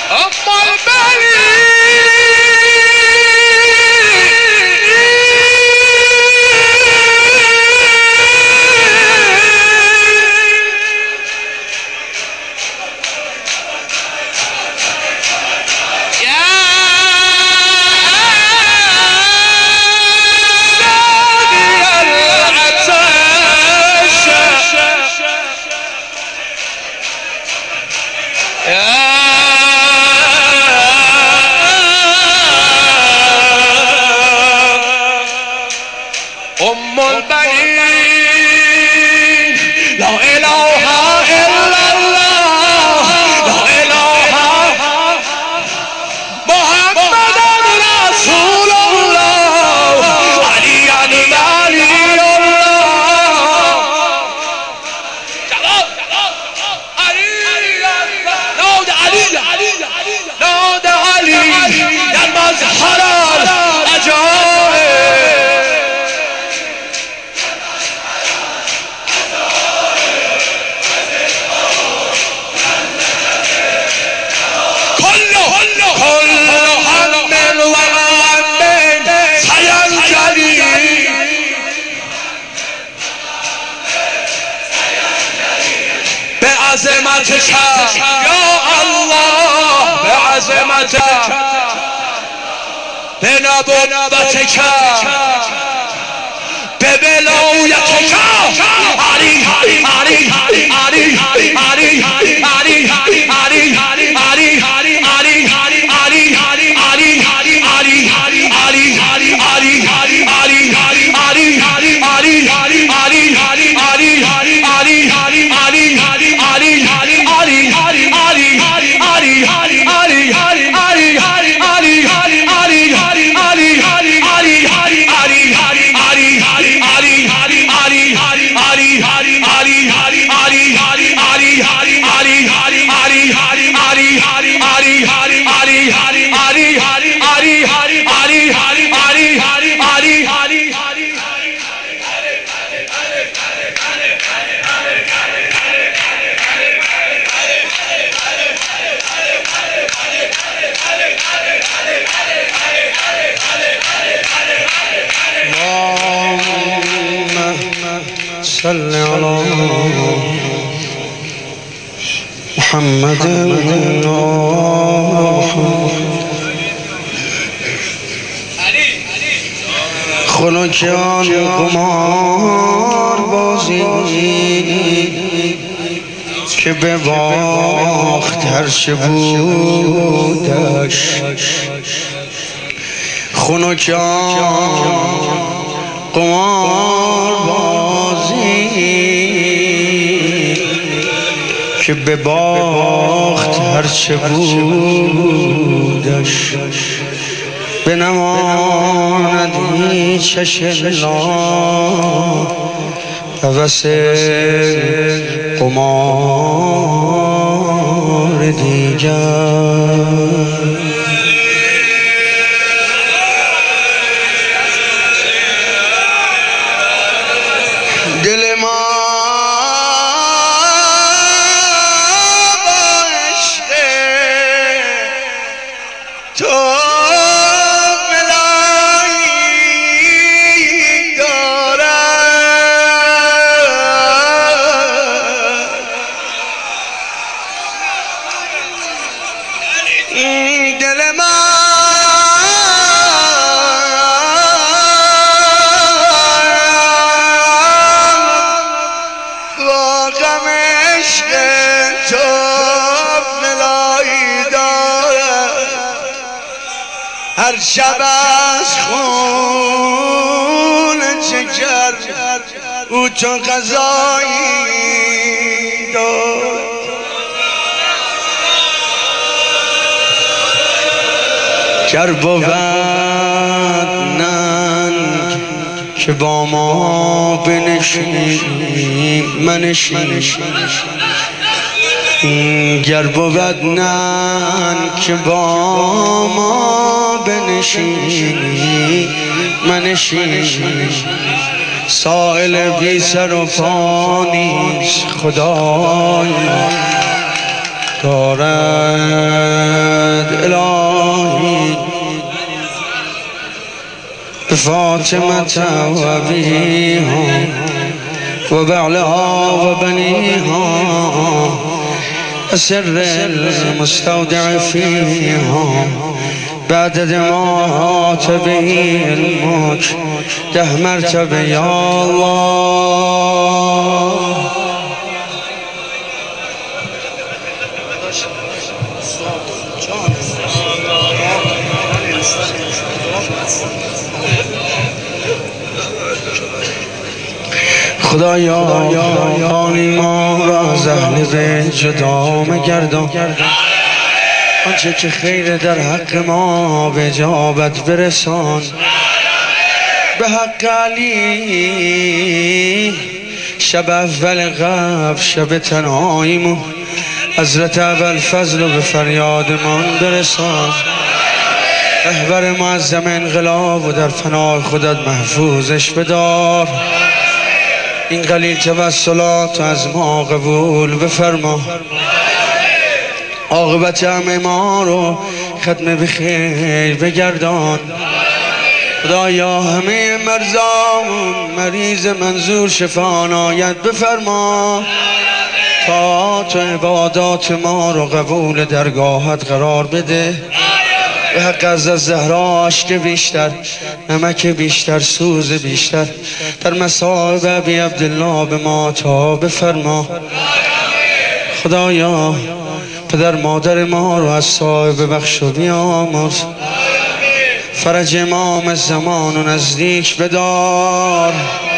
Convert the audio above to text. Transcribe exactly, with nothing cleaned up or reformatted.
بعظمتك یا الله بعظمتك بنبوتك بولایتك علی علی علی علی علی علی علی علی علی صل على محمد خلقیان قمار بازی که به باخت هرچه بودش خلقیان قمار بازی که به باخت هرچه بودش بنماند هیچش الله هوس قمار دیگر هر شب از خون چکر او تو غذایی داد گر بود ننگ که با ما بنشینی منشین گر بود ننگ که با ما بنشینی منشین سائل بی سر و پا نیست خدای دارد الهی بفاطمة وأبيها وبعلها وبنيها أسر المستودع فيها بعد ما أحاط به علمك ده مرتبة يا الله. خدایا حالی ما را از اهل بیت جدا مگردان، آنچه که خیر در حق ما به اجابت برسان. به حق علی شب اول قبل شب تنهاییمون حضرت ابوالفضل رو به فریادمان برسان. رهبر معظم انقلاب و در پناه خودت محفوظش بدار. این قلیل توسلات از ما قبول بفرما. عاقبت همه ما رو ختم بخیر بگردان. خدایا همه مرزامون مریض منظور شفا عنایت بفرما. طاعات و عبادات ما رو قبول درگاهت قرار بده. به حق از زهرا اشک بیشتر، نمک بیشتر، سوز بیشتر در مصائب ابی عبدالله به ما تا بفرما. خدایا پدر مادر ما رو از صاحب بخش و بیامرز. فرج امام زمان و نزدیک بدار.